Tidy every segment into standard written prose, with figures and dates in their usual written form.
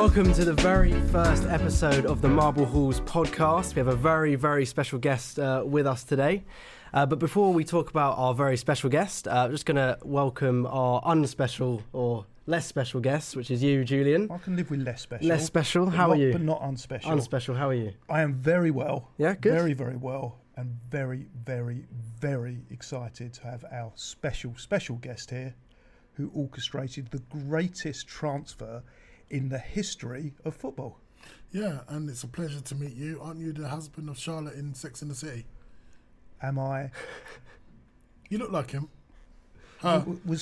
Welcome to the very first episode of the Marble Halls podcast. We have a very, very special guest with us today. But before we talk about our very special guest, I'm just going to welcome our unspecial or less special guest, which is you, Julian. I can live with less special. Less special? How are you? But not unspecial. Unspecial, how are you? I am very well. Yeah, good. Very, very well. And very, very, very excited to have our special guest here who orchestrated the greatest transfer in the history of football. Yeah, and it's a pleasure to meet you. Aren't you the husband of Charlotte in Sex and the City? Am I? You look like him. Was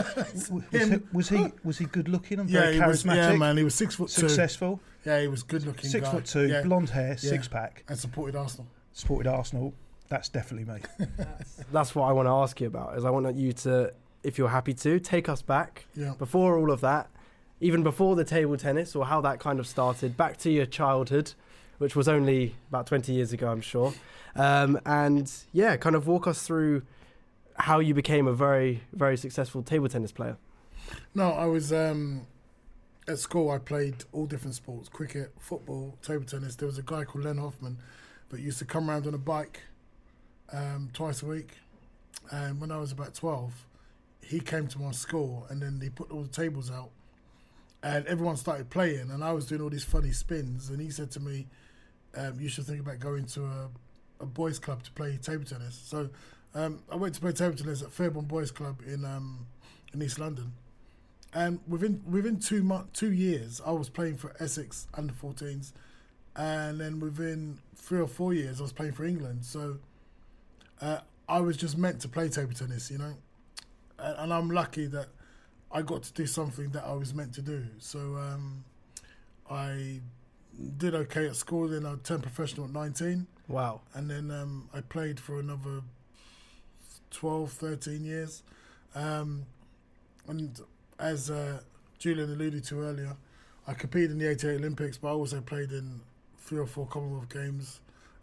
he good looking and very charismatic? Yeah, man, he was 6'2". Successful. Yeah, he was good looking. 6'2", yeah. blonde hair, six pack. And supported Arsenal. That's definitely me. That's what I want to ask you about, is I want you to, if you're happy to, take us back before all of that, even before the table tennis or how that kind of started, back to your childhood, which was only about 20 years ago, I'm sure. And yeah, kind of walk us through how you became a very, very successful table tennis player. No, I was at school. I played all different sports: cricket, football, table tennis. There was a guy called Len Hoffman that used to come around on a bike twice a week. And when I was about 12, he came to my school and then he put all the tables out and everyone started playing and I was doing all these funny spins and he said to me, you should think about going to a boys club to play table tennis. So I went to play table tennis at Fairborn Boys Club in East London. And within 2 years, I was playing for Essex under-14s. And then within 3 or 4 years, I was playing for England. So I was just meant to play table tennis, you know. And I'm lucky that I got to do something that I was meant to do. So I did okay at school. Then I turned professional at 19. Wow. And then I played for another 12, 13 years. And as Julian alluded to earlier, I competed in the 88 Olympics, but I also played in 3 or 4 Commonwealth Games.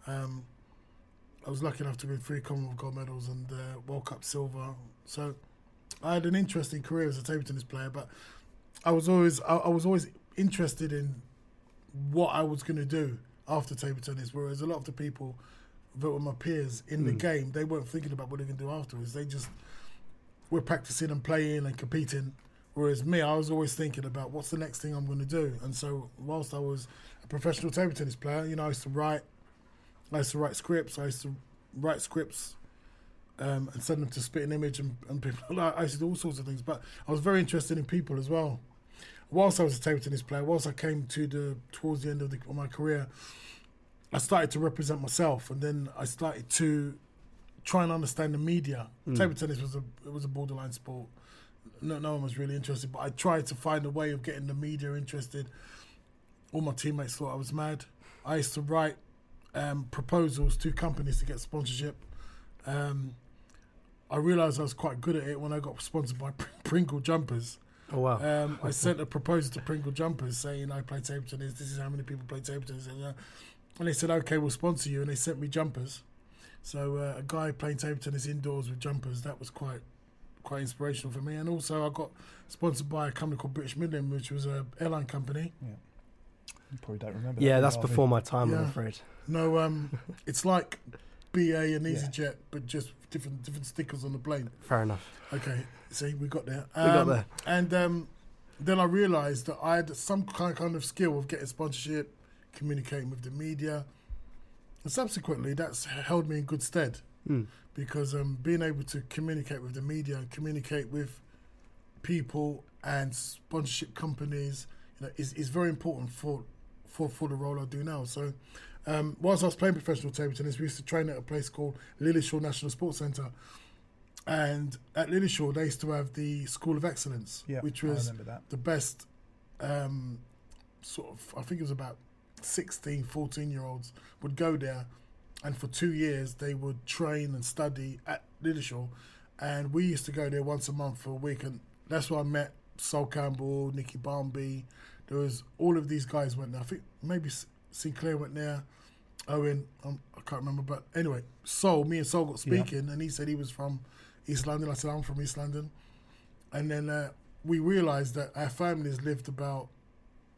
I was lucky enough to win 3 Commonwealth gold medals and World Cup silver. So I had an interesting career as a table tennis player, but I was always interested in what I was going to do after table tennis, whereas a lot of the people that were my peers in the game, they weren't thinking about what they're going to do afterwards. They just were practicing and playing and competing. Whereas me, I was always thinking about what's the next thing I'm going to do. And so whilst I was a professional table tennis player, you know, I used to write scripts. I used to write scripts and send them to Spitting Image and people. I used to do all sorts of things. But I was very interested in people as well. Whilst I was a table tennis player, whilst I came towards the end of my career, I started to represent myself, and then I started to try and understand the media. Table tennis was a borderline sport. No one was really interested, but I tried to find a way of getting the media interested. All my teammates thought I was mad. I used to write proposals to companies to get sponsorship. I realised I was quite good at it when I got sponsored by Pringle Jumpers. Oh, wow. I sent a proposal to Pringle Jumpers saying I play table tennis, this is how many people play table tennis. And they said, okay, we'll sponsor you. And they sent me jumpers. So a guy playing table tennis indoors with jumpers, that was quite inspirational for me. And also I got sponsored by a company called British Midland, which was an airline company. Yeah. You probably don't remember Yeah, that, that's before my time, I'm afraid. No, it's like BA and EasyJet, but just different stickers on the plane. Fair enough. Okay, see, we got there. We got there. And then I realised that I had some kind of skill of getting sponsorship, communicating with the media. And subsequently, that's held me in good stead. Because being able to communicate with the media and communicate with people and sponsorship companies, you know, is very important for the role I do now. So whilst I was playing professional table tennis, we used to train at a place called Lillishall National Sports Centre. And at Lillishall, they used to have the School of Excellence, which was the best I think it was about 16, 14-year-olds would go there. And for 2 years, they would train and study at Lillishall. And we used to go there once a month for a week. And that's where I met Sol Campbell, Nicky Barmby. There was all of these guys went there. I think maybe Sinclair went there. Owen, I can't remember. But anyway, me and Sol got speaking. And he said he was from East London. I said, I'm from East London. And then we realised that our families lived about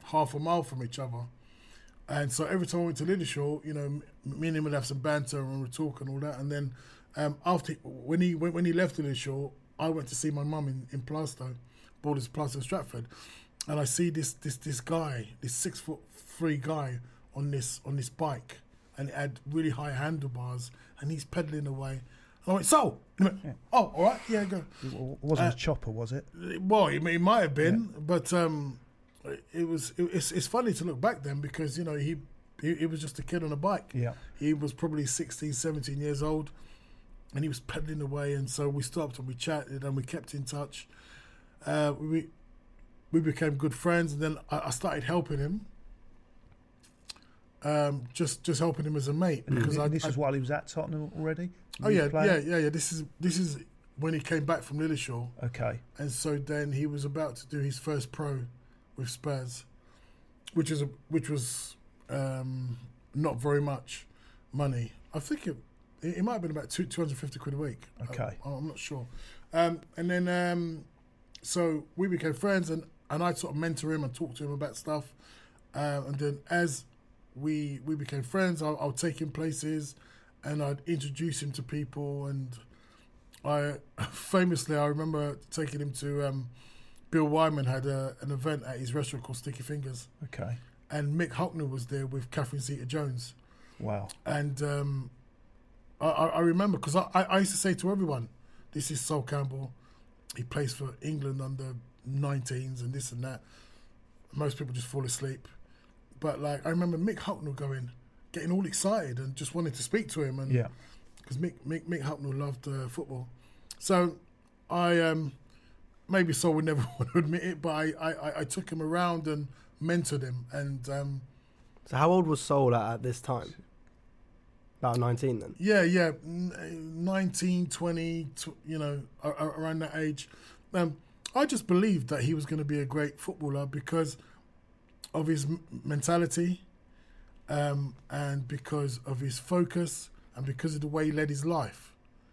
half a mile from each other. And so every time I went to Lilleshall, me and him would have some banter and we'd talk and all that. And then when he left Lilleshall, I went to see my mum in Plaistow, Borders Plaistow, Stratford, and I see this guy, this 6'3" guy on this bike, and it had really high handlebars, and he's pedaling away. And I went, so? And he went, oh, all right, yeah, go. It wasn't a chopper, was it? Well, it might have been, but it's funny to look back then because he was just a kid on a bike. Yeah, he was probably 16, 17 years old, and he was pedaling away. And so we stopped and we chatted and we kept in touch. We became good friends, and then I started helping him. Just helping him as a mate because this was while he was at Tottenham already. Yeah. This is when he came back from Lilleshall. Okay, and so then he was about to do his first pro with Spurs, which was not very much money. I think it might have been about 250 quid a week. Okay, I'm not sure. And then so we became friends, and I'd sort of mentor him and talk to him about stuff. And then as we became friends, I'll take him places, and I'd introduce him to people. And I remember taking him to Bill Wyman had an event at his restaurant called Sticky Fingers. Okay. And Mick Hucknall was there with Catherine Zeta-Jones. Wow. And I remember, because I used to say to everyone, this is Sol Campbell. He plays for England under 19s and this and that. Most people just fall asleep. But I remember Mick Hucknall getting all excited and just wanting to speak to him. And yeah. Because Mick Hucknall loved football. So I... maybe Sol would never want to admit it, but I took him around and mentored him. And so how old was Sol at this time? About 19 then? Yeah, 19, 20, around that age. I just believed that he was going to be a great footballer because of his mentality, and because of his focus, and because of the way he led his life.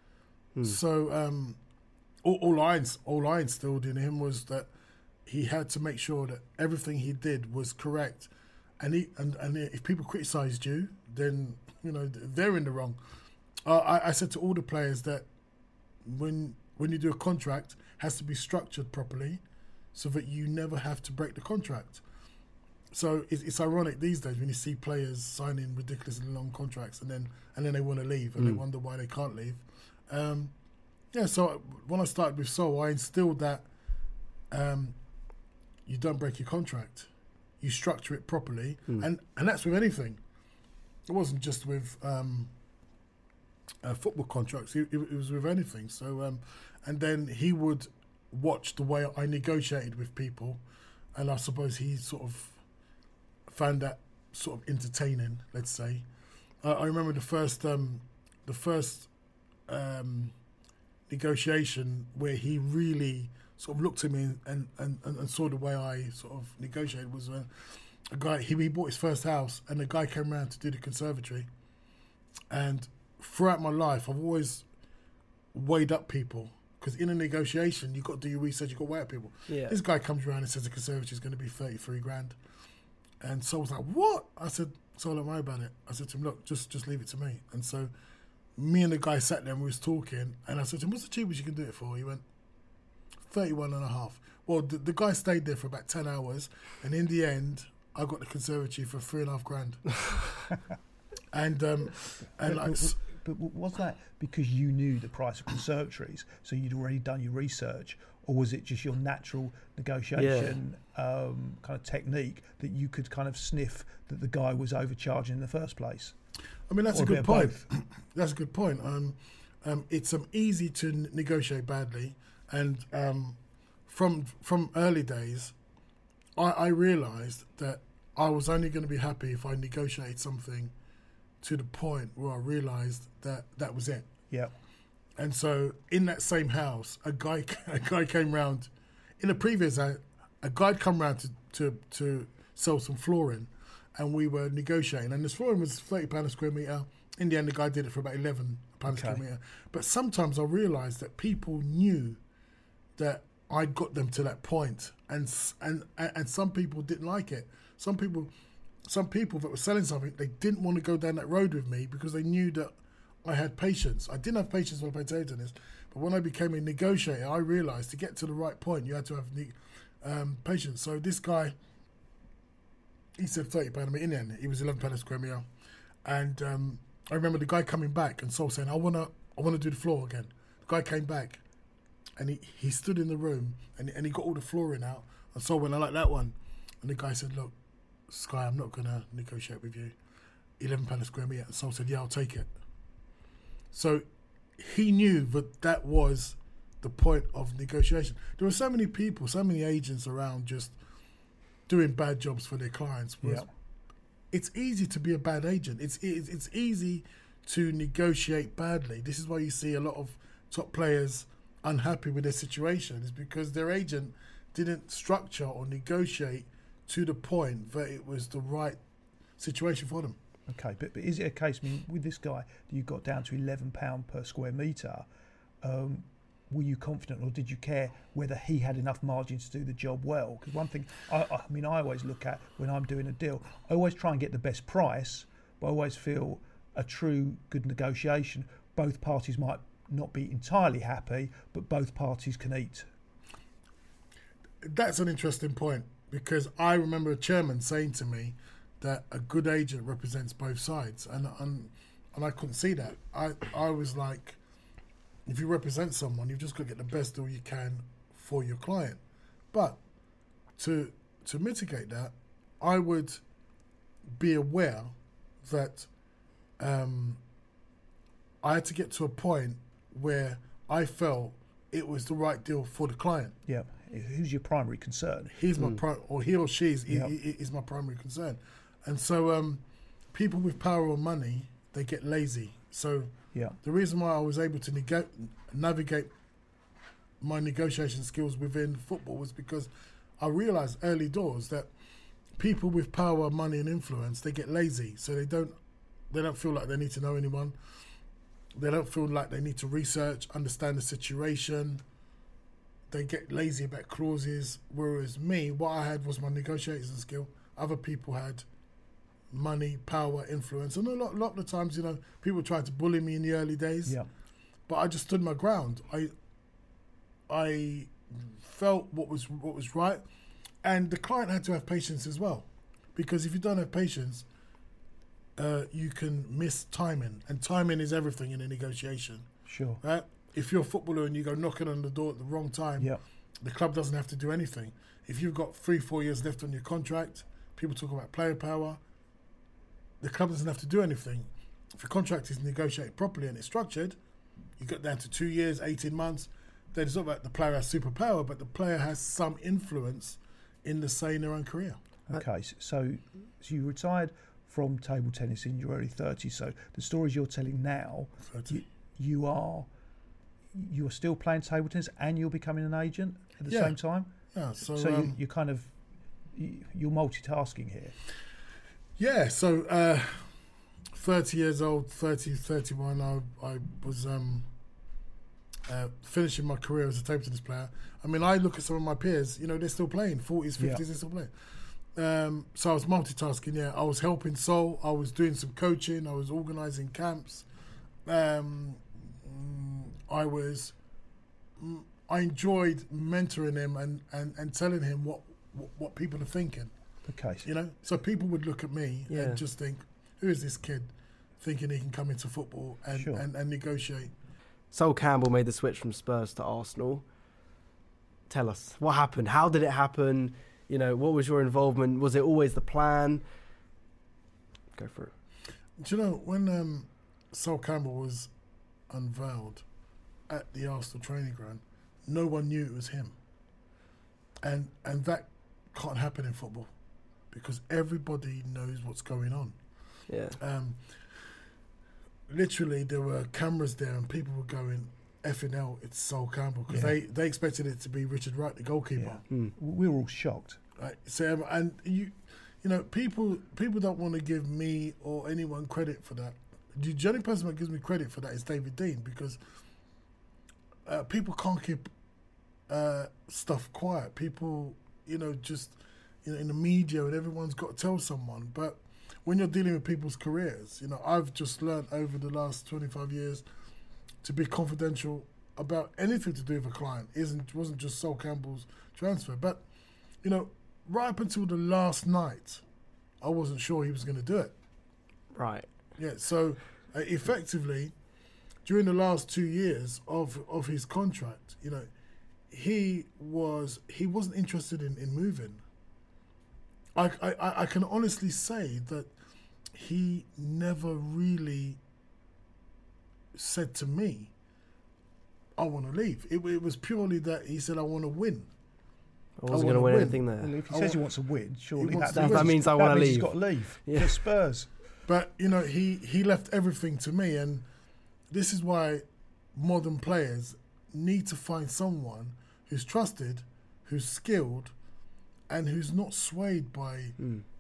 So all I instilled in him was that he had to make sure that everything he did was correct, and if people criticised you, then they're in the wrong. I said to all the players that when you do a contract, it has to be structured properly, so that you never have to break the contract. So it's ironic these days when you see players signing ridiculously long contracts and then they want to leave and they wonder why they can't leave. So when I started with Sol, I instilled that you don't break your contract. You structure it properly. And that's with anything. It wasn't just with football contracts. It was with anything. So, and then he would watch the way I negotiated with people, and I suppose he sort of found that sort of entertaining, let's say. I remember the first negotiation where he really sort of looked at me and saw the way I sort of negotiated was a guy, he bought his first house, and a guy came around to do the conservatory. And throughout my life, I've always weighed up people, because in a negotiation, you've got to do your research, you've got to weigh up people. Yeah. This guy comes around and says the conservatory is going to be 33 grand. And so I was like, what? I said, so don't worry about it. I said to him, look, just leave it to me. And so me and the guy sat there and we was talking, and I said to him, what's the cheapest you can do it for? He went, 31 and a half. Well, the guy stayed there for about 10 hours, and in the end, I got the conservatory for 3.5 grand. But was that because you knew the price of conservatories, so you'd already done your research, or was it just your natural negotiation kind of technique that you could kind of sniff that the guy was overcharging in the first place? I mean, that's a good point. That's a good point. It's easy to negotiate badly, and from early days, I realised that I was only going to be happy if I negotiated something to the point where I realised that was it. Yeah. And so in that same house, a guy came round. In a previous house, a guy come round to sell some flooring, and we were negotiating. And this flooring was £30 a square metre. In the end, the guy did it for about £11 a square metre. But sometimes I realised that people knew that I got them to that point, and some people didn't like it. some people that were selling something, they didn't want to go down that road with me because they knew that I had patience. I didn't have patience when I played table tennis, but when I became a negotiator, I realised to get to the right point, you had to have patience. So this guy, he said £30 a minute in the end. He was £11 a square metre. And I remember the guy coming back and Sol saying, I wanna do the floor again. The guy came back and he stood in the room and he got all the flooring out. And Sol went, I like that one. And the guy said, look, Sky, I'm not going to negotiate with you. £11 a square metre. And Sol said, yeah, I'll take it. So he knew that was the point of negotiation. There were so many people, so many agents around just doing bad jobs for their clients. Yeah. It's easy to be a bad agent. It's easy to negotiate badly. This is why you see a lot of top players unhappy with their situation, is because their agent didn't structure or negotiate to the point that it was the right situation for them. Okay, but is it a case, I mean, with this guy, that you got down to £11 per square metre, were you confident, or did you care whether he had enough margin to do the job well? Because one thing, I always look at when I'm doing a deal, I always try and get the best price, but I always feel a true good negotiation, both parties might not be entirely happy, but both parties can eat. That's an interesting point, because I remember a chairman saying to me that a good agent represents both sides, and I couldn't see that. I was like, if you represent someone, you've just got to get the best deal you can for your client. But to mitigate that, I would be aware that I had to get to a point where I felt it was the right deal for the client. Yeah. Who's your primary concern? He's my or he or she is my primary concern. And so people with power or money, they get lazy. So the reason why I was able to navigate my negotiation skills within football was because I realised early doors that people with power, money and influence, they get lazy. So they don't feel like they need to know anyone. They don't feel like they need to research, understand the situation. They get lazy about clauses. Whereas me, what I had was my negotiating skill. Other people had money, power, influence. And a lot of the times, people tried to bully me in the early days. Yeah. But I just stood my ground. I felt what was right. And the client had to have patience as well. Because if you don't have patience, you can miss timing. And timing is everything in a negotiation. Sure. Right? If you're a footballer and you go knocking on the door at the wrong time, the club doesn't have to do anything. If you've got 3-4 years left on your contract, people talk about player power, the club doesn't have to do anything. If your contract is negotiated properly and it's structured, you get down to 2 years, 18 months, then it's not like the player has superpower, but the player has some influence in the say in their own career. Okay, so you retired from table tennis in your early 30s, so the stories you're telling now, you're still playing table tennis and you're becoming an agent at the same time? Yeah, so you're multitasking here. Yeah, so 30 years old, 31, I was finishing my career as a table tennis player. I mean, I look at some of my peers, they're still playing, 40s, 50s, they're still playing. So I was multitasking, I was helping Sol, I was doing some coaching, I was organising camps. I enjoyed mentoring him and telling him what people are thinking. Okay. So people would look at me and just think, who is this kid thinking he can come into football and negotiate? Sol Campbell made the switch from Spurs to Arsenal. Tell us, what happened? How did it happen? What was your involvement? Was it always the plan? Go for it. Do you know, when Sol Campbell was unveiled at the Arsenal training ground, no one knew it was him. And that can't happen in football because everybody knows what's going on. Yeah. Literally, there were cameras there and people were going, effing hell, it's Sol Campbell, because they expected it to be Richard Wright, the goalkeeper. Yeah. We were all shocked. Right. So, and people don't want to give me or anyone credit for that. The only person that gives me credit for that is David Dein, because people can't keep stuff quiet. People, just in the media and everyone's got to tell someone. But when you're dealing with people's careers, I've just learned over the last 25 years to be confidential about anything to do with a client. Wasn't just Sol Campbell's transfer. But, right up until the last night, I wasn't sure he was going to do it. Right. Yeah, so effectively, during the last 2 years of his contract, he wasn't interested in moving. I can honestly say that he never really said to me, I want to leave. It was purely that he said, I want to win. I wasn't going to win anything there. Well, if he says he wants to win, surely that means I want to leave. He's got to leave. Yeah. For Spurs. But, he left everything to me, and this is why modern players need to find someone who's trusted, who's skilled, and who's not swayed by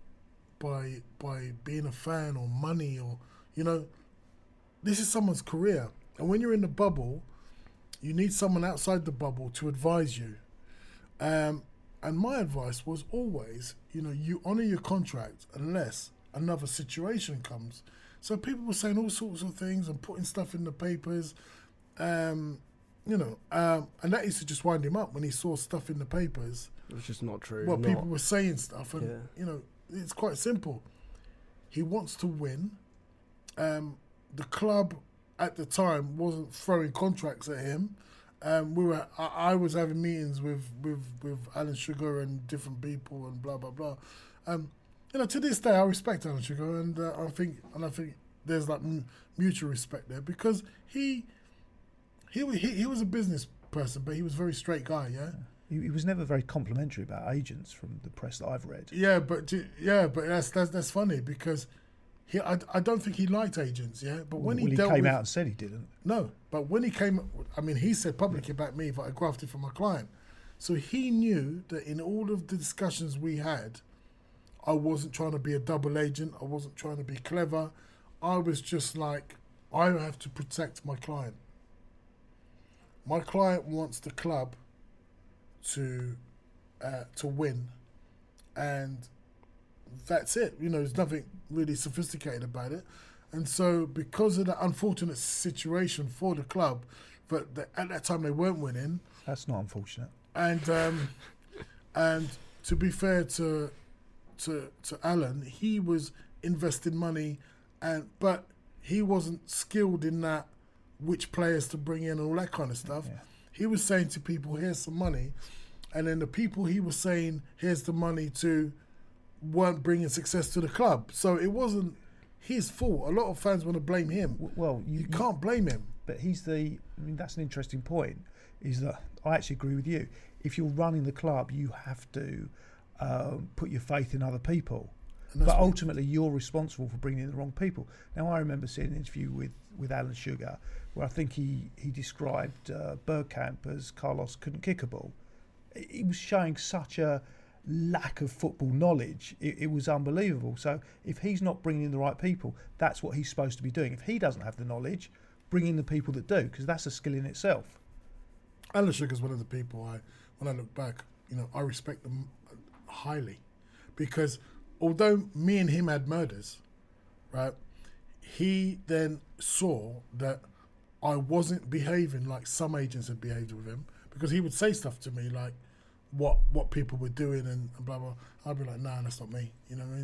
being a fan or money or, this is someone's career. And when you're in the bubble, you need someone outside the bubble to advise you. And my advice was always, you honour your contract unless another situation comes. So people were saying all sorts of things and putting stuff in the papers, and that used to just wind him up when he saw stuff in the papers. It was just not true. Well, people were saying stuff, and it's quite simple. He wants to win. The club at the time wasn't throwing contracts at him. I was having meetings with Alan Sugar and different people and blah blah blah. To this day I respect Alan Sugar, and I think there's like mutual respect there, because he was a business person, but he was a very straight guy. Yeah. He was never very complimentary about agents from the press that I've read. Yeah, but that's funny, because I don't think he liked agents. Yeah, but when he came out and said he didn't. No, but when he came, he said publicly about me that I grafted for my client. So he knew that in all of the discussions we had, I wasn't trying to be a double agent. I wasn't trying to be clever. I was just like, I have to protect my client. My client wants the club to win, and that's it. There's nothing really sophisticated about it. And so, because of the unfortunate situation for the club, but at that time they weren't winning. That's not unfortunate. And to be fair to Alan, he was investing money, but he wasn't skilled in that, which players to bring in and all that kind of stuff. Yeah. He was saying to people, here's some money. And then the people he was saying, here's the money to, weren't bringing success to the club. So it wasn't his fault. A lot of fans want to blame him. Well, you can't blame him. But that's an interesting point, is that I actually agree with you. If you're running the club, you have to put your faith in other people. But ultimately, you're responsible for bringing in the wrong people. Now, I remember seeing an interview with Alan Sugar, where I think he described Bergkamp as Carlos couldn't kick a ball. He was showing such a lack of football knowledge. It was unbelievable. So if he's not bringing in the right people, that's what he's supposed to be doing. If he doesn't have the knowledge, bring in the people that do, because that's a skill in itself. Alan Sugar's one of the people when I look back, I respect them highly, because although me and him had murders, right, he then saw that I wasn't behaving like some agents had behaved with him, because he would say stuff to me like what people were doing and blah blah. I'd be like, nah, that's not me.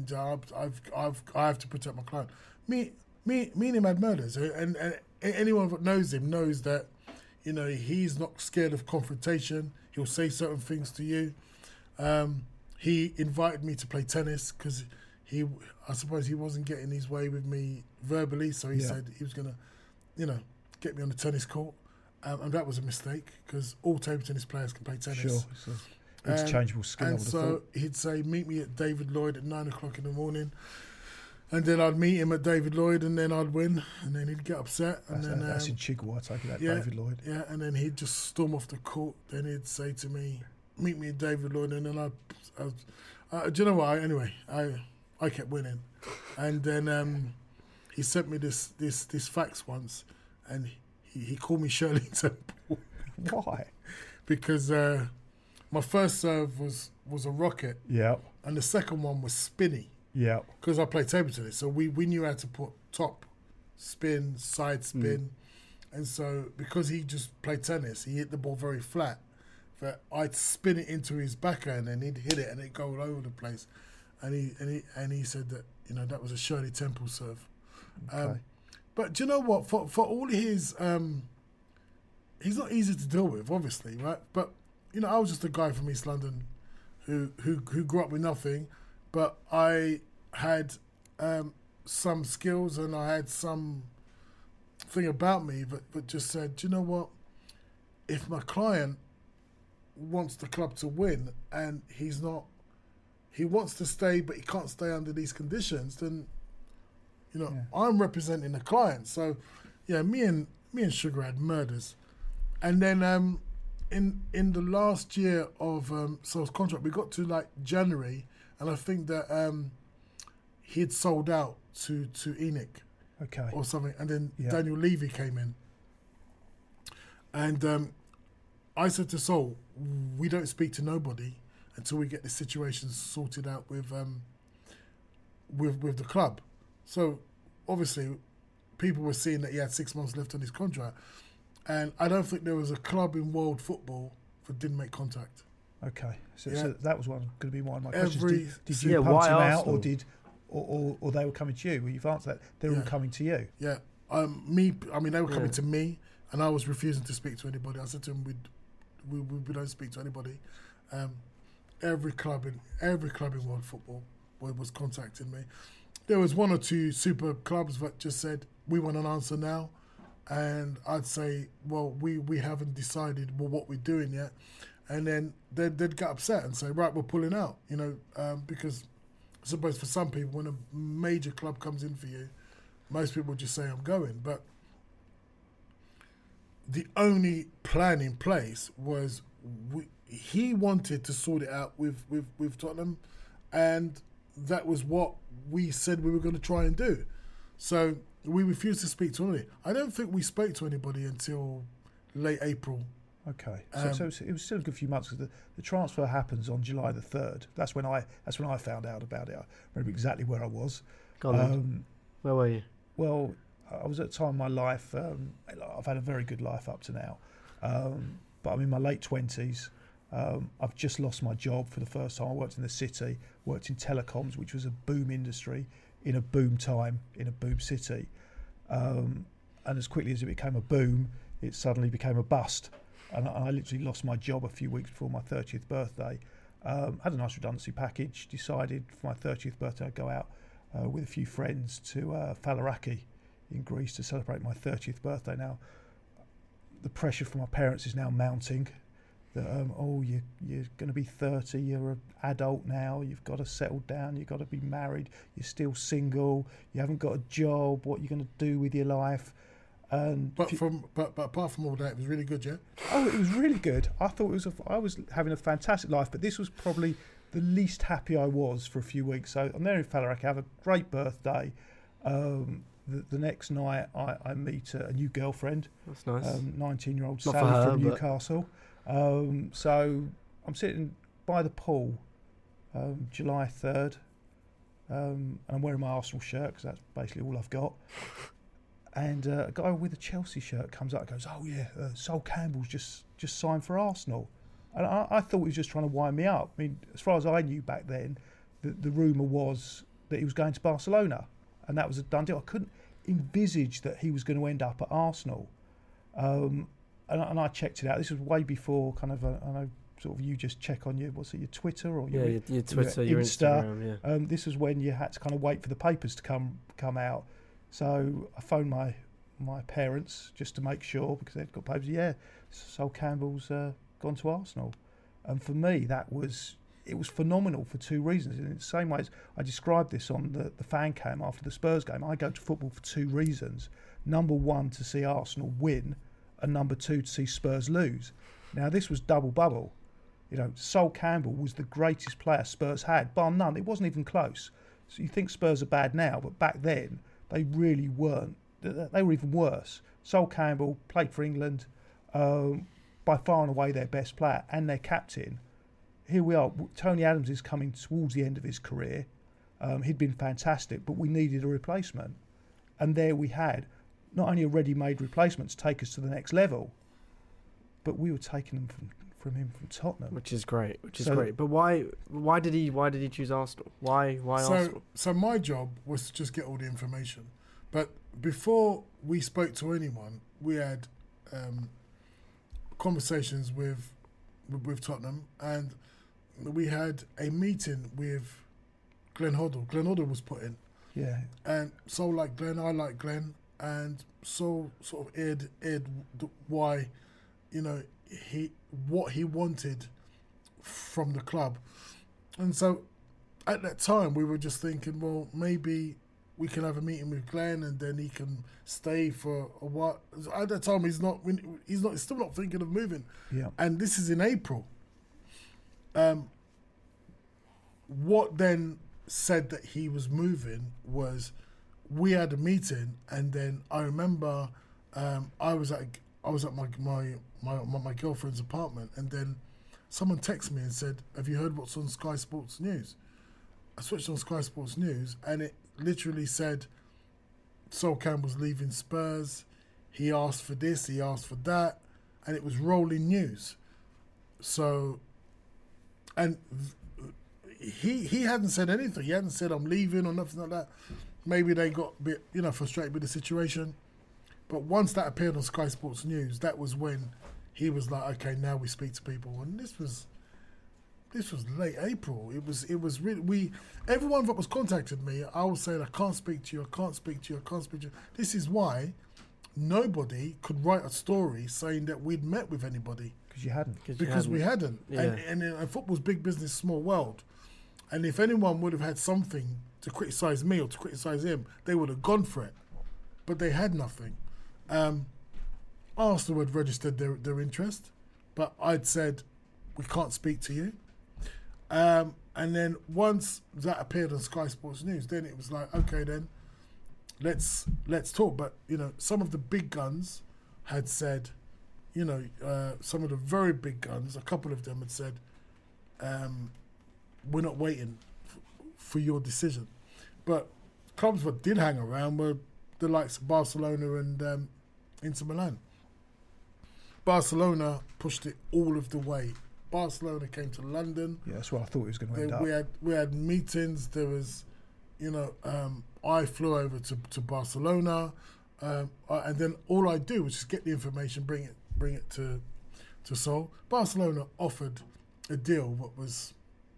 I have to protect my client. Me and him had murders, and anyone that knows him knows that he's not scared of confrontation. He'll say certain things to you. He invited me to play tennis because I suppose he wasn't getting his way with me verbally, so he said he was gonna, get me on the tennis court. And that was a mistake, because all table tennis players can play tennis. Sure, it's an interchangeable skill. And so he'd say, meet me at David Lloyd at 9 o'clock in the morning. And then I'd meet him at David Lloyd, and then I'd win, and then he'd get upset. That's in Chigwell, I take it, David Lloyd. Yeah, and then he'd just storm off the court. Then he'd say to me, meet me at David Lloyd, and then do you know what? Anyway, I kept winning. And then he sent me this fax once, and he called me Shirley Temple. Why? Because my first serve was was a rocket. Yeah. And the second one was spinny. Yeah. Because I play table tennis, so we knew how to put top spin, side spin. And so because he just played tennis, he hit the ball very flat. But I'd spin it into his backhand and he'd hit it and it'd go all over the place. And he said that, you know, that was a Shirley Temple serve. Okay. But do you know what? For all his, he's not easy to deal with, obviously, right? But you know, I was just a guy from East London who grew up with nothing, but I had some skills and I had some thing about me that just said, do you know what? If my client wants the club to win and he wants to stay, but he can't stay under these conditions, then, you know, I'm representing the client. So, yeah, me and Sugar had murders. And then in the last year of Sol's contract, we got to like January, and I think that he had sold out to Enoch, or something, and then Daniel Levy came in, and I said to Sol, we don't speak to nobody until we get the situation sorted out with the club. So obviously, people were seeing that he had 6 months left on his contract. And I don't think there was a club in world football that didn't make contact. Okay, so that was going to be one of my questions. Did you punch him out, or they were coming to you? Well, you've answered that. They're all coming to you. Yeah, they were coming to me, and I was refusing to speak to anybody. I said to them, we don't speak to anybody. Every club in world football was contacting me. There was one or two super clubs that just said, we want an answer now. And I'd say, well, we haven't decided what we're doing yet. And then they'd get upset and say, right, we're pulling out, you know, because I suppose for some people, when a major club comes in for you, most people just say, I'm going. But the only plan in place was he wanted to sort it out with Tottenham, and that was what we said we were going to try and do. So we refused to speak to anybody. I don't think we spoke to anybody until late April. Okay, so it was still a good few months, because the transfer happens on July the 3rd. That's when I found out about it. I remember exactly where I was. Where were you? Well, I was at a time in my life. I've had a very good life up to now, but I'm in my late 20s. I've just lost my job for the first time. I worked in the city, worked in telecoms, which was a boom industry in a boom time, in a boom city. And as quickly as it became a boom, it suddenly became a bust. And I literally lost my job a few weeks before my 30th birthday. Had a nice redundancy package, decided for my 30th birthday I'd go out with a few friends to Falaraki in Greece to celebrate my 30th birthday. Now, the pressure from my parents is now mounting. That you're going to be 30, you're an adult now, you've got to settle down, you've got to be married, you're still single, you haven't got a job, what are you going to do with your life? But apart from all that, it was really good, yeah? Oh, it was really good. I thought I was having a fantastic life, but this was probably the least happy I was for a few weeks. So I'm there in Falaraki, I have a great birthday. The next night I meet a new girlfriend. That's nice. 19-year-old Sally from Newcastle. So I'm sitting by the pool, July 3rd, and I'm wearing my Arsenal shirt because that's basically all I've got. And a guy with a Chelsea shirt comes up and goes, "Oh yeah, Sol Campbell's just signed for Arsenal." And I thought he was just trying to wind me up. I mean, as far as I knew back then, the rumour was that he was going to Barcelona, and that was a done deal. I couldn't envisage that he was going to end up at Arsenal. And I checked it out. This was way before kind of, I know sort of you just check on your Twitter or your Twitter, your Instagram. Yeah. This was when you had to kind of wait for the papers to come out. So I phoned my parents just to make sure, because they've got papers. Yeah, Sol Campbell's gone to Arsenal, and for me it was phenomenal for two reasons. In the same way as I described this on the fan cam after the Spurs game, I go to football for two reasons. Number one, to see Arsenal win, and number two, to see Spurs lose. Now, this was double bubble. You know, Sol Campbell was the greatest player Spurs had, bar none. It wasn't even close. So you think Spurs are bad now, but back then they really weren't. They were even worse. Sol Campbell played for England, by far and away their best player and their captain. here we are. Tony Adams is coming towards the end of his career. He'd been fantastic, but we needed a replacement. And there we had not only a ready-made replacement to take us to the next level, but we were taking them from him from Tottenham, which is great. But why did he choose Arsenal? Why Arsenal? So my job was to just get all the information. But before we spoke to anyone, we had conversations with Tottenham, and we had a meeting with Glenn Hoddle. Glenn Hoddle was put in. Yeah. And so like Glenn, I like Glenn, and so sort of aired why, what he wanted from the club. And so at that time we were just thinking, well, maybe we can have a meeting with Glenn and then he can stay for a while. At that time he's still not thinking of moving. Yeah. And this is in April. What then said that he was moving was, we had a meeting, and then I remember I was at my girlfriend's apartment, and then someone texted me and said, "Have you heard what's on Sky Sports News?" I switched on Sky Sports News, and it literally said Sol Campbell's leaving Spurs. He asked for this, he asked for that, and it was rolling news. So, and he hadn't said anything. He hadn't said I'm leaving or nothing like that. Maybe they got a bit, frustrated with the situation. But once that appeared on Sky Sports News, that was when he was like, okay, now we speak to people. And this was late April. It was really, everyone that was contacted me, I was saying, I can't speak to you. This is why nobody could write a story saying that we'd met with anybody. Because you hadn't. Because we hadn't. Yeah. And football's big business, small world. And if anyone would have had something to criticise me or to criticise him, they would have gone for it. But they had nothing. Arsenal had registered their interest, but I'd said, we can't speak to you. And then once that appeared on Sky Sports News, then it was like, okay, then let's talk. But, some of the big guns had said, some of the very big guns, a couple of them had said, we're not waiting for your decision. But clubs that did hang around were the likes of Barcelona and Inter Milan. Barcelona pushed it all of the way. Barcelona came to London. Yeah, that's where I thought it was going to end up. We had meetings. There was, I flew over to Barcelona, and then all I do was just get the information, bring it to Sol. Barcelona offered a deal that was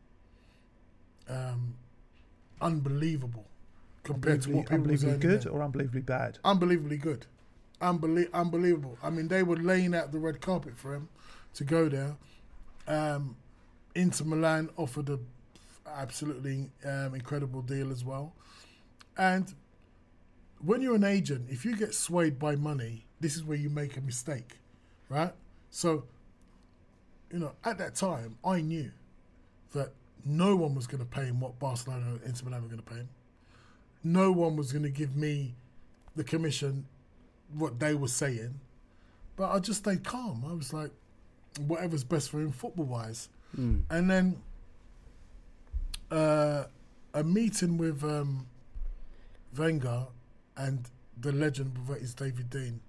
unbelievable compared to what people were saying. Unbelievably good or unbelievably bad? Unbelievably good. Unbelievable. I mean, they were laying out the red carpet for him to go there. Inter Milan offered a absolutely incredible deal as well. And when you're an agent, if you get swayed by money, this is where you make a mistake, right? So, at that time, I knew that no one was going to pay him what Barcelona and Inter Milan were going to pay him. No one was going to give me the commission, what they were saying. But I just stayed calm. I was like, whatever's best for him football-wise. Mm. And then a meeting with Wenger and the legend that is David Dein.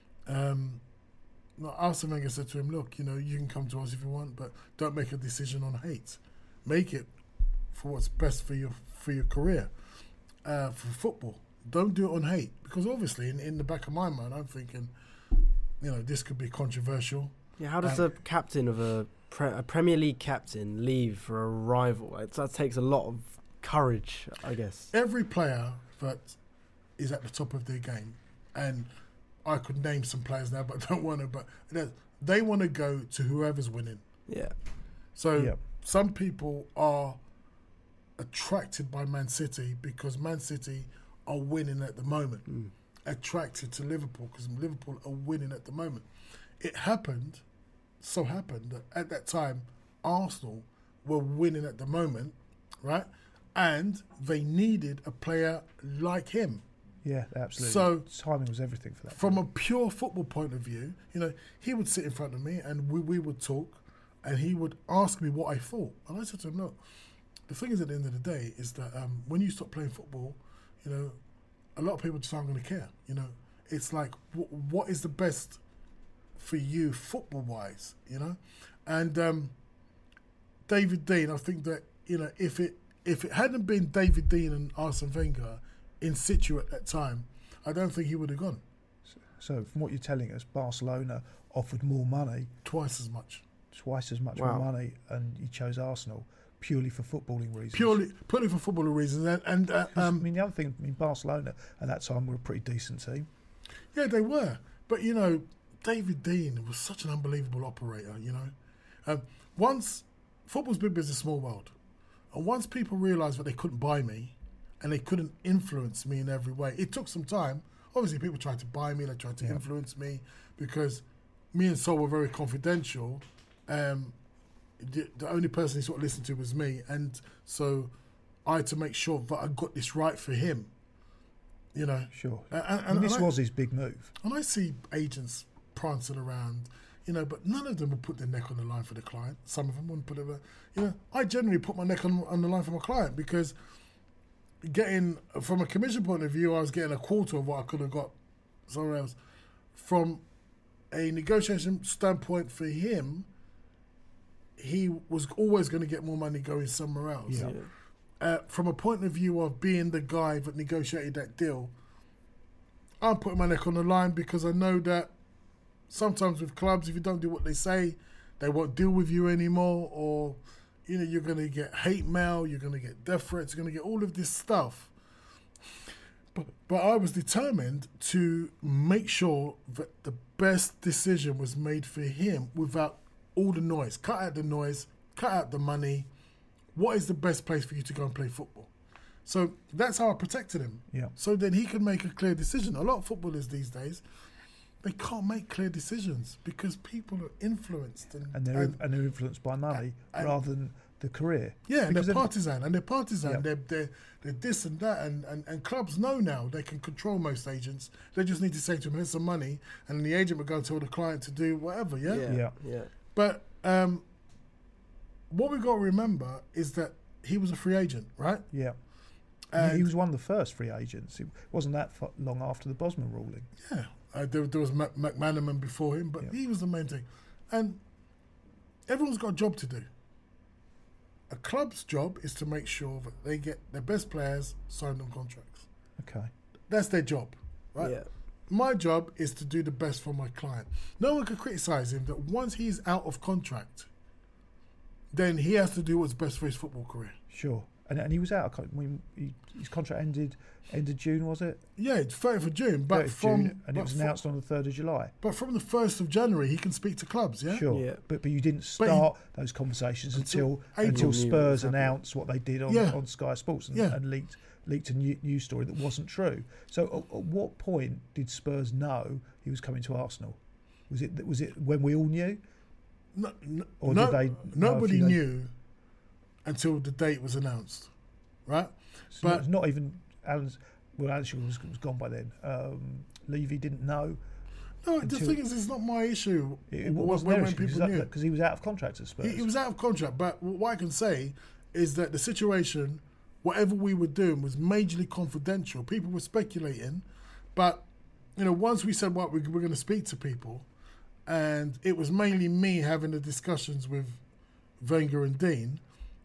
Arsene Wenger said to him, look, you can come to us if you want, but don't make a decision on hate. Make it for what's best for your career, for football. Don't do it on hate, because obviously in the back of my mind, I'm thinking, this could be controversial. Yeah, how does a captain of a Premier League captain leave for a rival? That takes a lot of courage, I guess. Every player that is at the top of their game, and I could name some players now, but I don't want to, but they want to go to whoever's winning. Yeah. So some people are attracted by Man City because Man City are winning at the moment. Attracted to Liverpool because Liverpool are winning at the moment. It so happened that at that time, Arsenal were winning at the moment, right? And they needed a player like him. Yeah, absolutely. So timing was everything for that. From a pure football point of view, he would sit in front of me and we would talk. and he would ask me what I thought. And I said to him, look, the thing is at the end of the day is that when you stop playing football, you know, a lot of people just aren't going to care. You know, it's like, what is the best for you football-wise, you know? And David Dein, I think that, you know, if it hadn't been David Dein and Arsene Wenger in situ at that time, I don't think he would have gone. So from what you're telling us, Barcelona offered more money. Twice as much More money, and he chose Arsenal purely for footballing reasons. Purely for footballing reasons. And I mean, the other thing, Barcelona at that time were a pretty decent team. Yeah, they were. But, you know, David Dein was such an unbelievable operator, you know. Once, football's big business, small world. And once people realised that they couldn't buy me and they couldn't influence me in every way, it took some time. Obviously, people tried to buy me, they tried to influence me, because me and Sol were very confidential. The only person he sort of listened to was me. And so I had to make sure that I got this right for him, you know. Sure. And this was his big move. And I see agents prancing around, you know, but none of them would put their neck on the line for the client. Some of them wouldn't put it, you know. I generally put my neck on the line for my client, because getting, from a commission point of view, I was getting a quarter of what I could have got somewhere else. From a negotiation standpoint for him, he was always going to get more money going somewhere else. Yeah. From a point of view of being the guy that negotiated that deal, I'm putting my neck on the line, because I know that sometimes with clubs, if you don't do what they say, they won't deal with you anymore, or, you know, you're going to get hate mail, you're going to get death threats, you're going to get all of this stuff. But I was determined to make sure that the best decision was made for him without all the noise. Cut out the noise, cut out the money. What is the best place for you to go and play football? So that's how I protected him. Yeah. So then he could make a clear decision. A lot of footballers these days, they can't make clear decisions because people are influenced. And they're influenced by money rather than the career. Yeah, and because they're partisan. Yeah. They're this and that. And clubs know now they can control most agents. They just need to say to them, here's some money. And then the agent will go and tell the client to do whatever, yeah? Yeah. But what we've got to remember is that he was a free agent, right? Yeah. And he was one of the first free agents. It wasn't that long after the Bosman ruling. Yeah. There was McManaman before him, but he was the main thing. And everyone's got a job to do. A club's job is to make sure that they get their best players signed on contracts. Okay. That's their job, right? Yeah. My job is to do the best for my client. No one can criticise him that once he's out of contract, then he has to do what's best for his football career. Sure. And he was out. His contract ended end of June, was it? Yeah, it's 30th of June. But and it was announced on the 3rd of July. But from the 1st of January, he can speak to clubs, yeah? Sure. Yeah. But you didn't start those conversations until Spurs announced what they did on Sky Sports and leaked a news story that wasn't true. So at what point did Spurs know he was coming to Arsenal? Was it when we all knew? Nobody knew until the date was announced, right? So but not even Alan Sugar was gone by then. Levy didn't know. No, the thing is, it's not my issue. It wasn't when people knew, because he was out of contract at Spurs. He was out of contract, but what I can say is that the situation, whatever we were doing, was majorly confidential. People were speculating, but once we said what we're going to speak to people, and it was mainly me having the discussions with Wenger and Dean.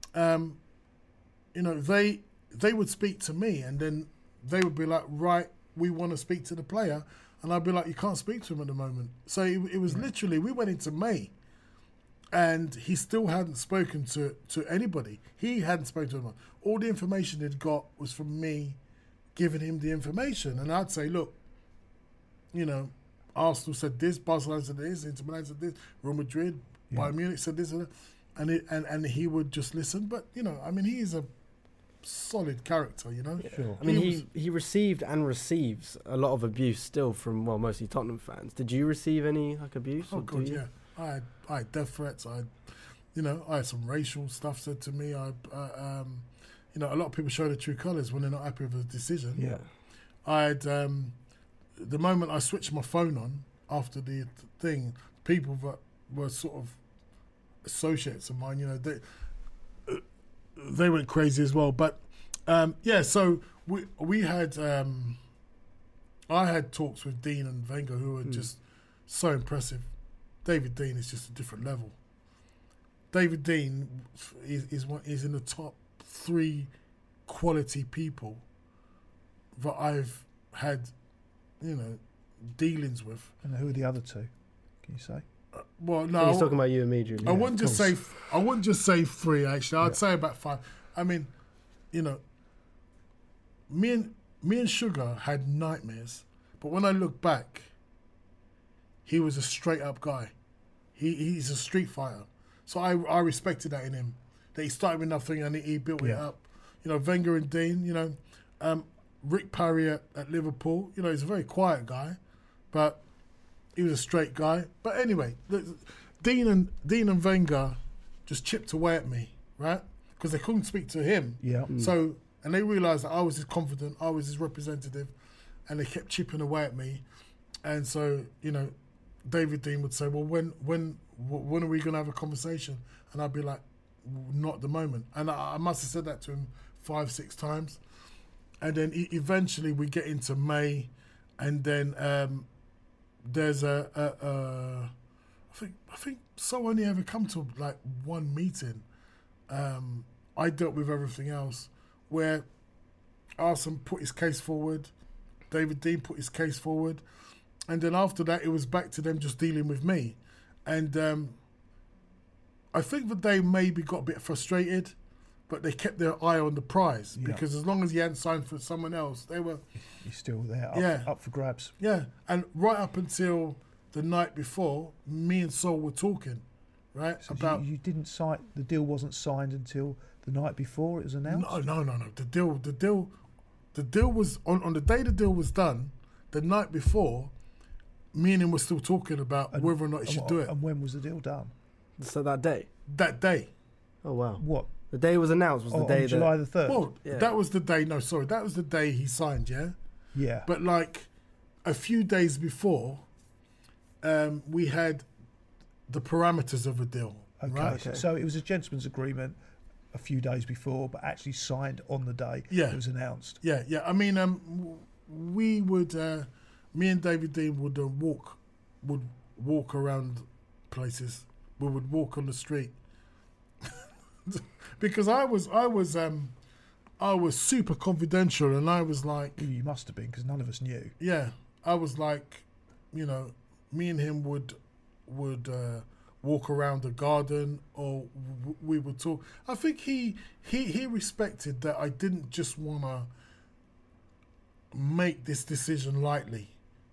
They would speak to me, and then they would be like, right, we want to speak to the player. And I'd be like, you can't speak to him at the moment. So it was literally, we went into May, and he still hadn't spoken to anybody. He hadn't spoken to anyone. All the information he'd got was from me giving him the information. And I'd say, look, Arsenal said this, Barcelona said this, Inter Milan said this, Real Madrid, Bayern Munich said this, and he would just listen. But, he's a solid character, Sure. I mean, he received and receives a lot of abuse still from, mostly Tottenham fans. Did you receive any abuse? Oh God, yeah. I had death threats. I had some racial stuff said to me. A lot of people show their true colours when they're not happy with a decision. Yeah. I had the moment I switched my phone on after the thing, people that were sort of associates of mine, you know, they went crazy as well. But so we had I had talks with Dean and Wenger who were just so impressive. David Dean is just a different level. David Dean is in the top 3 quality people that I've had, you know, dealings with. And who are the other 2? Can you say? Well, no. He's talking about you and me, Julian. I wouldn't just say 3. Actually, I'd say about 5. I mean, you know, me and Sugar had nightmares, but when I look back, he was a straight up guy. He's a street fighter. So I respected that in him. That he started with nothing and he built it up. You know, Wenger and Dean, you know, Rick Parry at Liverpool, you know, he's a very quiet guy, but he was a straight guy. But anyway, Dean and Wenger just chipped away at me, right? Because they couldn't speak to him. Yeah. So, and they realised that I was his confidant, I was his representative, and they kept chipping away at me. And so, you know, David Dean would say, well, when are we going to have a conversation? And I'd be like, not at the moment. And I must have said that to him 5-6 times. And then eventually we get into May, and then there's I think so only ever come to like one meeting. I dealt with everything else, where Arsene put his case forward, David Dean put his case forward, and then after that it was back to them just dealing with me. And I think that they maybe got a bit frustrated, but they kept their eye on the prize, because as long as he hadn't signed for someone else, they were... He's still there, up for grabs. Yeah, and right up until the night before, me and Sol were talking, right? So about you didn't sign, the deal wasn't signed until the night before it was announced? No. The deal was, on the day the deal was done, the night before, me and him were still talking about whether or not he should do it. And when was the deal done? So that day? That day. Oh, wow. What? The day it was announced was the day on July the 3rd? Well, that was the day, that was the day he signed, yeah? Yeah. But like a few days before, we had the parameters of a deal, right? Okay. So it was a gentleman's agreement a few days before, but actually signed on the day it was announced. Yeah. I mean, we would, me and David Dean would walk around places. We would walk on the street. Because I was super confidential, and I was like... You must have been, because none of us knew. Yeah, I was like, you know, me and him would walk around the garden, or we would talk. I think he respected that I didn't just want to make this decision lightly.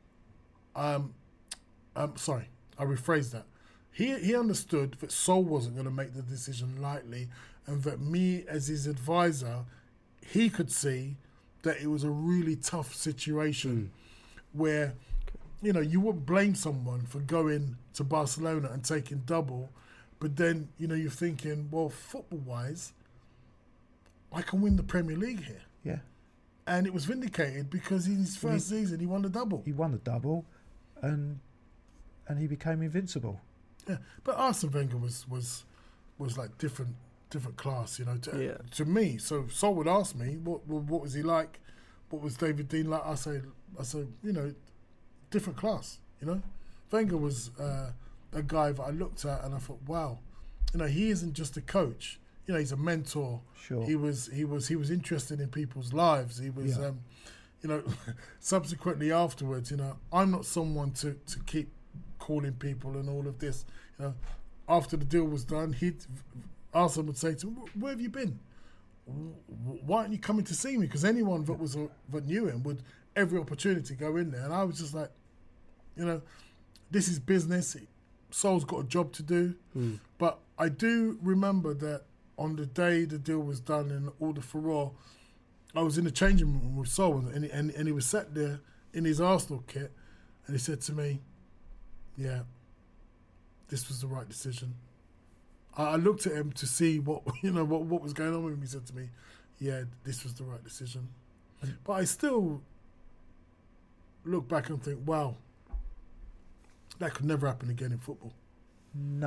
Sorry, I rephrased that. He understood that Sol wasn't going to make the decision lightly, and that me as his advisor, he could see that it was a really tough situation where, you know, you wouldn't blame someone for going to Barcelona and taking double, but then, you know, you're thinking, well, football-wise, I can win the Premier League here. Yeah. And it was vindicated because in his first season, he won the double. He won the double, and he became invincible. Yeah, but Arsene Wenger was like different class, you know, to me. So Sol would ask me, what was he like? What was David Dean like? I say, you know, different class, you know. Wenger was a guy that I looked at and I thought, wow, you know, he isn't just a coach. You know, he's a mentor. Sure. He was interested in people's lives. He was, you know, subsequently afterwards, you know, I'm not someone to keep calling people and all of this. You know, after the deal was done, Arsene would say to him, "Where have you been? Why aren't you coming to see me?" Because anyone that knew him would every opportunity go in there, and I was just like, you know, this is business. Sol's got a job to do, but I do remember that on the day the deal was done and all the furore, I was in the changing room with Sol, and he was sat there in his Arsenal kit, and he said to me, "Yeah, this was the right decision." I looked at him to see what was going on with him. He said to me, "Yeah, this was the right decision." But I still look back and think, wow, that could never happen again in football. No.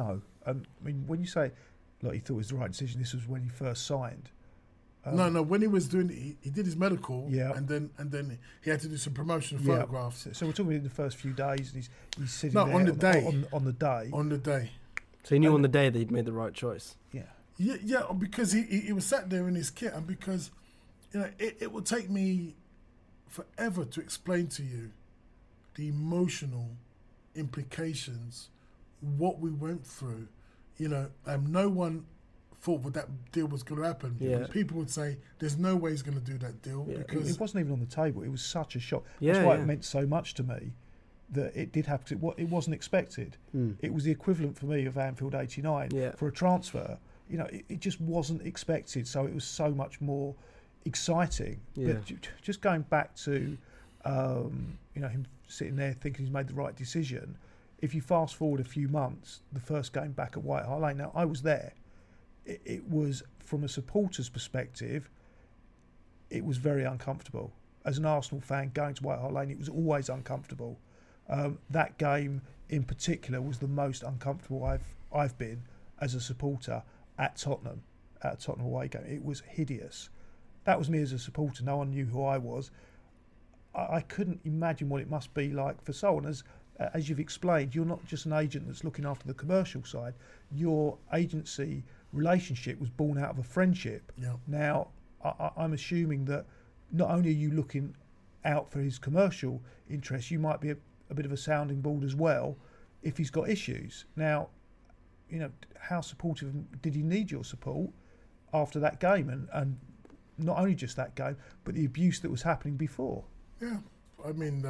I mean, when you say, like, he thought it was the right decision, this was when he first signed. No. When he was doing, he did his medical, yeah, and then he had to do some promotional photographs. So we're talking in the first few days, and he's sitting there on the day. On the day. On the day. So he knew on the day that he'd made the right choice. Yeah. Yeah, because he was sat there in his kit, and because, you know, it would take me forever to explain to you the emotional implications, what we went through. You know, no one thought that deal was going to happen. Yeah. People would say, there's no way he's going to do that deal. Yeah. Because it wasn't even on the table. It was such a shock. Yeah, That's why it meant so much to me that it did happen. It wasn't expected. It was the equivalent for me of Anfield 89 for a transfer. You know, it just wasn't expected. So it was so much more exciting. Yeah. But just going back to, you know, him sitting there thinking he's made the right decision. If you fast forward a few months, the first game back at White Hart Lane, now I was there. It was, from a supporter's perspective, it was very uncomfortable. As an Arsenal fan, going to White Hart Lane, it was always uncomfortable. That game in particular was the most uncomfortable I've been as a supporter at Tottenham away game. It was hideous. That was me as a supporter. No one knew who I was. I couldn't imagine what it must be like for someone. As you've explained, you're not just an agent that's looking after the commercial side. Your agency relationship was born out of a friendship. Yeah. Now, I'm assuming that not only are you looking out for his commercial interests, you might be a bit of a sounding board as well if he's got issues. Now, you know, how supportive did he need your support after that game, and not only just that game, but the abuse that was happening before? Yeah, I mean,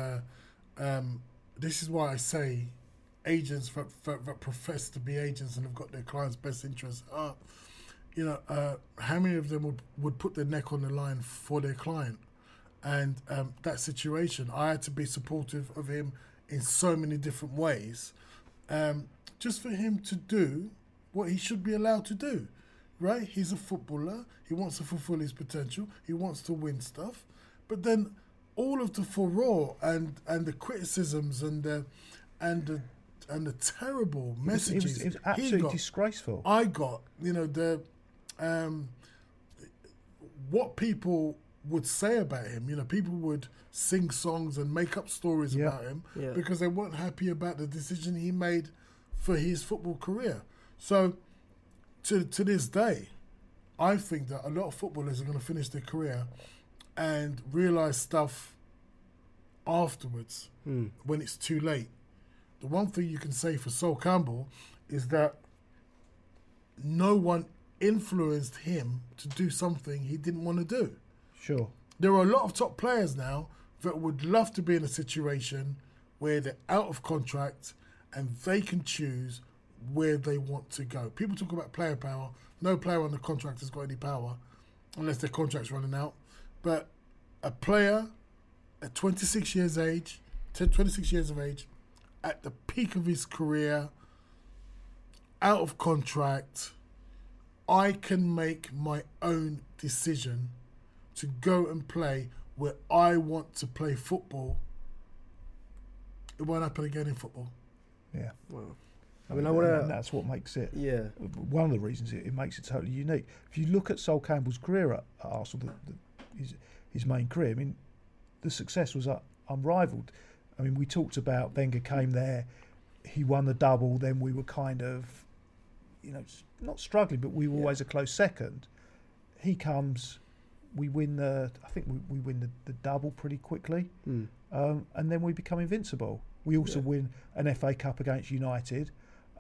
this is why I say agents that profess to be agents and have got their clients' best interests are, you know, how many of them would put their neck on the line for their client? And that situation, I had to be supportive of him in so many different ways, just for him to do what he should be allowed to do, right? He's a footballer. He wants to fulfill his potential. He wants to win stuff. But then all of the furore and the criticisms and the terrible messages it was absolutely disgraceful. I got, you know, what people would say about him. You know, people would sing songs and make up stories about him because they weren't happy about the decision he made for his football career. So to this day, I think that a lot of footballers are going to finish their career and realise stuff afterwards when it's too late. The one thing you can say for Sol Campbell is that no one influenced him to do something he didn't want to do. Sure. There are a lot of top players now that would love to be in a situation where they're out of contract and they can choose where they want to go. People talk about player power. No player on the contract has got any power unless their contract's running out. But a player at 26 years of age, at the peak of his career, out of contract, I can make my own decision to go and play where I want to play football. It won't happen again in football. Yeah. Well, I mean, and that's what makes it. Yeah. One of the reasons it makes it totally unique. If you look at Sol Campbell's career at Arsenal, his main career, I mean, the success was unrivaled. I mean, we talked about Wenger came there, he won the double, then we were kind of, you know, not struggling, but we were always a close second. He comes, we win we win the double pretty quickly, and then we become invincible. We also win an FA Cup against United,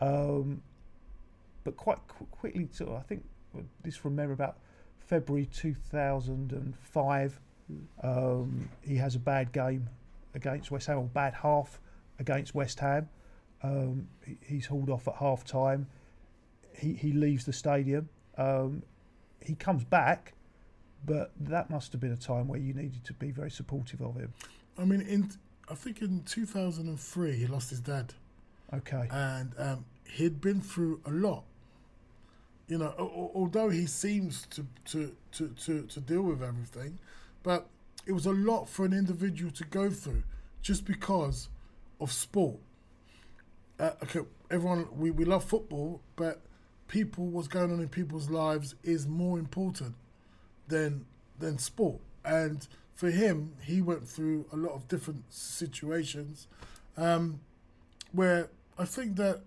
but quite quickly, I think this from memory, about February 2005, he has a bad game against West Ham, or bad half against West Ham. He's hauled off at half time. He leaves the stadium. He comes back, but that must have been a time where you needed to be very supportive of him. I mean, I think in 2003 he lost his dad. Okay. And he'd been through a lot. You know, although he seems to deal with everything, but it was a lot for an individual to go through just because of sport. okay, everyone, we love football, but what's going on in people's lives is more important than sport. And for him, he went through a lot of different situations where I think that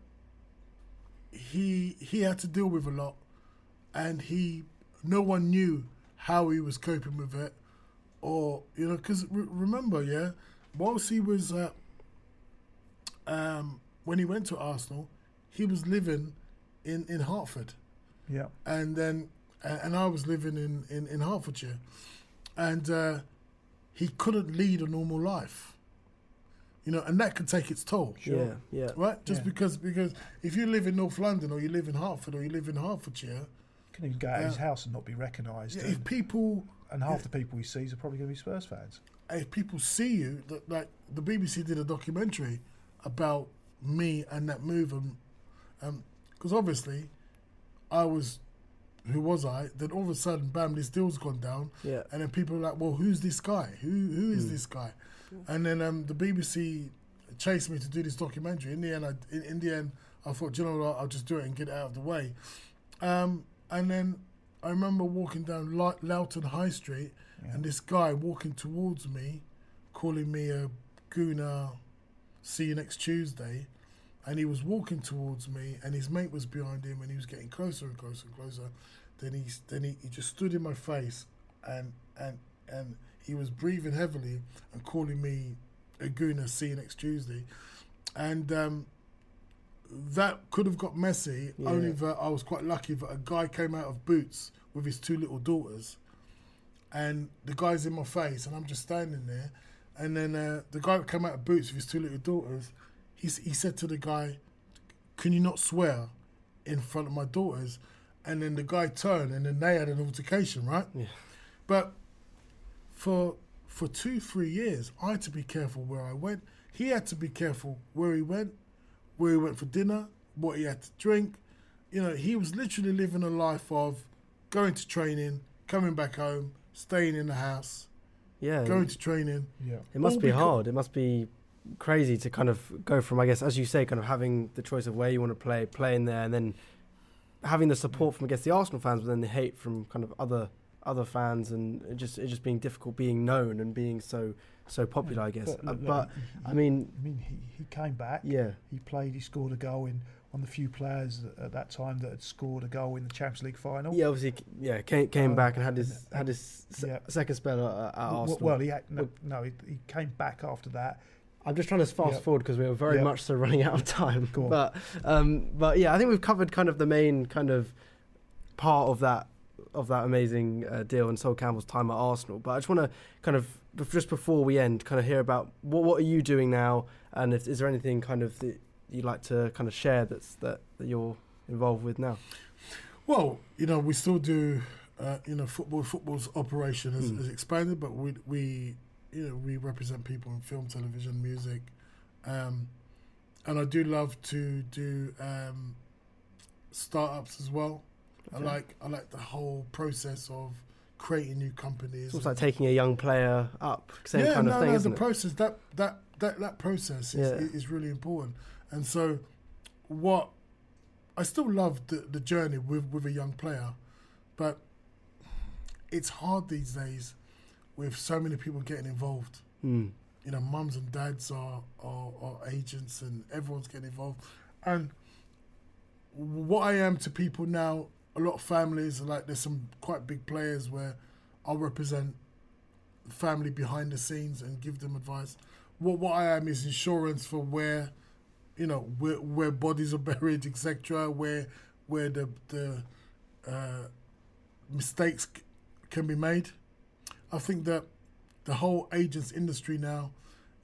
he had to deal with a lot, and no one knew how he was coping with it, or because remember, whilst he was when he went to Arsenal, he was living in Hertford, and then and I was living in Hertfordshire, and he couldn't lead a normal life, and that could take its toll. Sure. Yeah. Right? Just because if you live in North London, or you live in Hertford, or you live in Hertfordshire, can even go out of his house and not be recognised. Yeah, if people and half the people he sees are probably going to be Spurs fans. If people see you, like the BBC did a documentary about me and that move, and because obviously who was I? Then all of a sudden, bam, this deal's gone down. Yeah. And then people are like, well, who's this guy? Who is this guy? And then the BBC chased me to do this documentary. In the end, I thought, you know what, I'll just do it and get it out of the way. And then I remember walking down Loughton High Street, and this guy walking towards me, calling me a gooner, see you next Tuesday. And he was walking towards me, and his mate was behind him, and he was getting closer and closer and closer. Then he just stood in my face, and he was breathing heavily and calling me a gooner, see you next Tuesday. And that could have got messy, only that I was quite lucky that a guy came out of Boots with his 2 little daughters, and the guy's in my face, and I'm just standing there. And then the guy that came out of Boots with his 2 little daughters, he said to the guy, "Can you not swear in front of my daughters?" And then the guy turned, and then they had an altercation, right? Yeah. But for 2-3 years, I had to be careful where I went. He had to be careful where he went for dinner, what he had to drink. He was literally living a life of going to training, coming back home, staying in the house, going to training. Yeah. It must be hard. It must be crazy to kind of go from, I guess, as you say, kind of having the choice of where you want to play, playing there, and then having the support from, I guess, the Arsenal fans, but then the hate from kind of other fans, and it just being difficult being known and being so popular, I guess. But I mean, he came back. Yeah. He played. He scored a goal in one of the few players at that time that had scored a goal in the Champions League final. Yeah, obviously. Yeah, came back and had his second spell at Arsenal. Well, he came back after that. I'm just trying to fast forward because we were very much so running out of time. Go on. But yeah, I think we've covered kind of the main kind of part of that amazing deal and Sol Campbell's time at Arsenal. But I just want to kind of, just before we end, kind of hear about what are you doing now, and is there anything kind of that you'd like to kind of share that you're involved with now? Well, we still do, football's operation has expanded, but we represent people in film, television, music, and I do love to do startups as well. Okay. I like the whole process of creating new companies. It's almost like taking a young player up, same kind of thing. The process that process is really important, and so I still love the journey with a young player, but it's hard these days with so many people getting involved. Mums and dads are agents, and everyone's getting involved. And what I am to people now, a lot of families, like there's some quite big players where I'll represent the family behind the scenes and give them advice. What I am is insurance for where bodies are buried, etc., where the mistakes can be made. I think that the whole agents industry now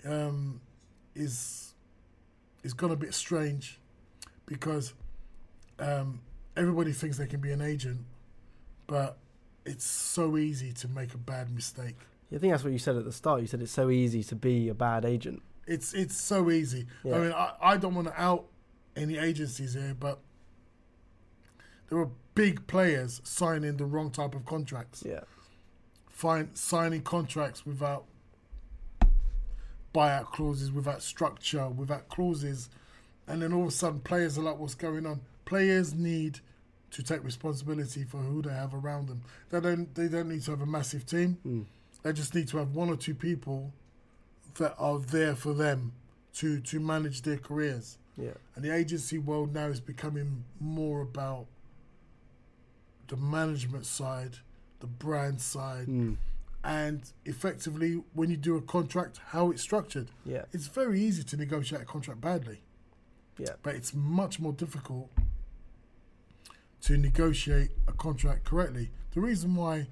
is gone a bit strange because everybody thinks they can be an agent, but it's so easy to make a bad mistake. I think that's what you said at the start. You said it's so easy to be a bad agent. It's so easy. Yeah. I mean, I don't want to out any agencies here, but there are big players signing the wrong type of contracts. Yeah. Signing contracts without buyout clauses, without structure, without clauses and then all of a sudden players are like, what's going on? Players need to take responsibility for who they have around them. They don't need to have a massive team. They just need to have one or two people that are there for them to manage their careers. Yeah. And the agency world now is becoming more about the management side, the brand side, and effectively when you do a contract, how it's structured. Yeah. It's very easy to negotiate a contract badly. Yeah. But it's much more difficult to negotiate a contract correctly. The reason why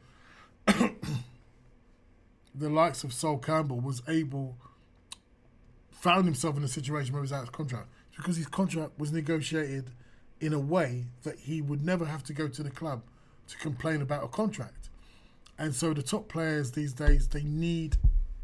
the likes of Sol Campbell found himself in a situation where he was out of contract is because his contract was negotiated in a way that he would never have to go to the club to complain about a contract. And so the top players these days, they need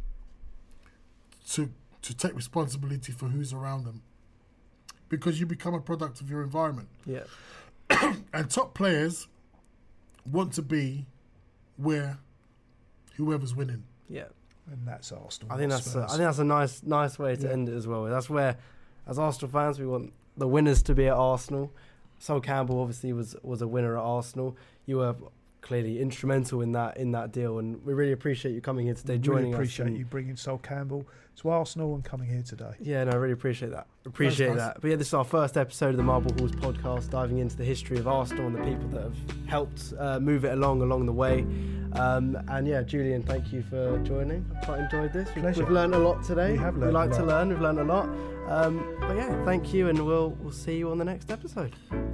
to take responsibility for who's around them, because you become a product of your environment. Yeah. And top players want to be where whoever's winning. Yeah. And that's Arsenal. I think that's a nice way to end it as well. That's where, as Arsenal fans, we want the winners to be at Arsenal. Sol Campbell obviously was a winner at Arsenal. You were clearly instrumental in that deal, and we really appreciate you coming here today, joining us. Really appreciate you bringing Sol Campbell to Arsenal and coming here today. Yeah, no, I really appreciate that. But yeah, this is our first episode of the Marble Halls podcast, diving into the history of Arsenal and the people that have helped move it along the way. And yeah, Julian, thank you for joining. I quite enjoyed this. We've learned a lot today. We have learned a lot. We've learned a lot. But yeah, thank you, and we'll see you on the next episode.